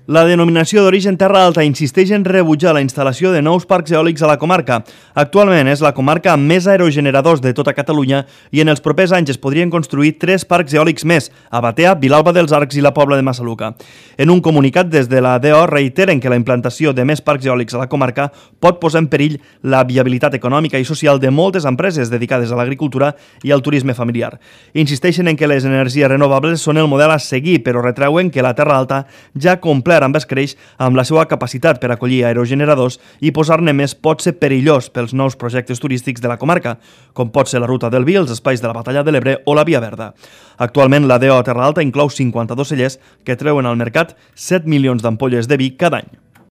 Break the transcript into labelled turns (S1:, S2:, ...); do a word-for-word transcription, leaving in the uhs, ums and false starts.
S1: La denominació d'origen Terra Alta insisteix en rebutjar la instal·lació de nous parcs eòlics a la comarca. Actualment és la comarca amb més aerogeneradors de tota Catalunya i en els propers anys es podrien construir tres parcs eòlics més, a Batea, Vilalba dels Arcs i la Pobla de Massaluca. En un comunicat des de la D O reiteren que la implantació de més parcs eòlics a la comarca pot posar en perill la viabilitat econòmica i social de moltes empreses dedicades a l'agricultura i al turisme familiar. Insisteixen en que les energies renovables són el model a seguir, però retreuen que la Terra Alta ja compleix amb escreix amb la seva capacitat per acollir aerogeneradors i posar-ne més pot ser perillós pels nous projectes turístics de la comarca, com pot ser la Ruta del Vi, els espais de la Batalla de l'Ebre o la Via Verda. Actualment, la D O Terra Alta inclou cinquanta-dos cellers que treuen al mercat set milions d'ampolles de vi cada any.